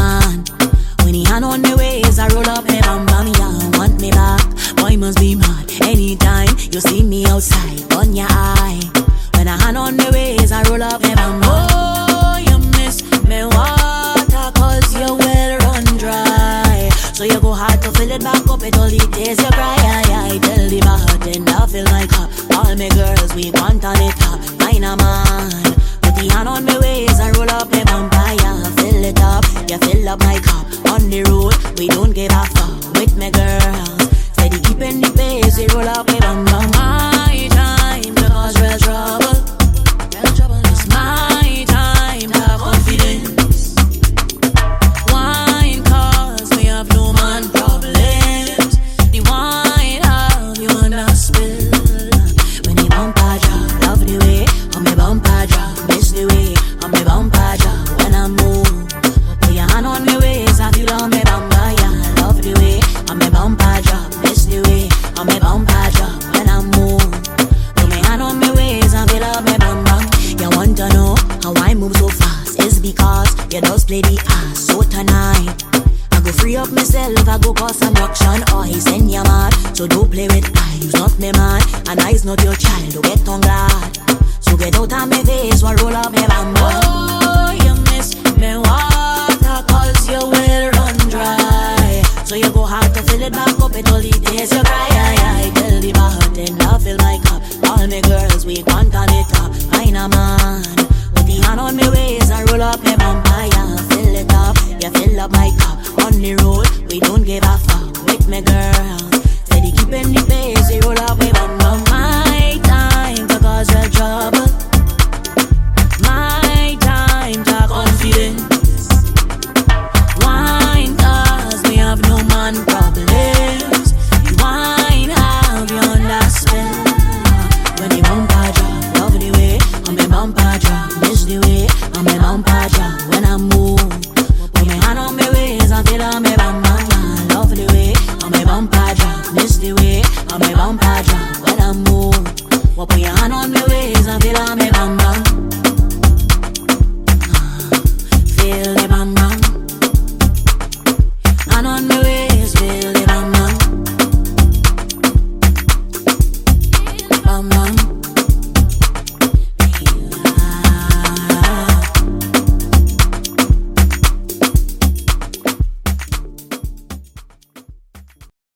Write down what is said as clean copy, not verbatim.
man. When he hand on me waist, I roll up me bam bam, yeah, want me back. Boy must be mad. Anytime you see me outside, on your eye. When I hand on me waist, I roll up me bam bam. Oh, you miss me water, cause your well run dry. So you go hard to fill it back up, it only days you cry. I tell the bartender fill my cup. All me girls, we want on it top. Find a man. Put the hand on me waist and roll up me vampire. Fill it up, you fill up my cup. On the road, we don't give a fuck. With me girls, steady keeping the pace. We roll up me vampire. My time to cause real trouble. It's my time to have confidence. Wine cause we have no man problems. The wine have you wanna spill. When the bumper drop, love the way. On me bumper drop, miss the way. On me bumper drop, when I move. Put your hand on me waist, I feel on me bumper, yeah. Love the way. On me bumper drop, miss the way. On me bumper drop, when I move. Put my hand on me waist, I feel on me bumper. You want to know how I move so fast? It's because you just play the ass. So tonight I go free up myself, I go cause some action. Oh, he's in your man, so don't play with eyes. Not me man, and I's not your child. Don't get on guard. So get out of my face, while roll up me bam bam. Oh, you miss me water, cause your well run dry. So you go hard to fill it back up, it only days you cry. I tell the bartender fill my cup. All me girls, we want on it up. Find a man. Put the hand on me waist and roll up me vampire. Fill it up, you fill up my cup. On the road, we don't give a fuck. With me girl.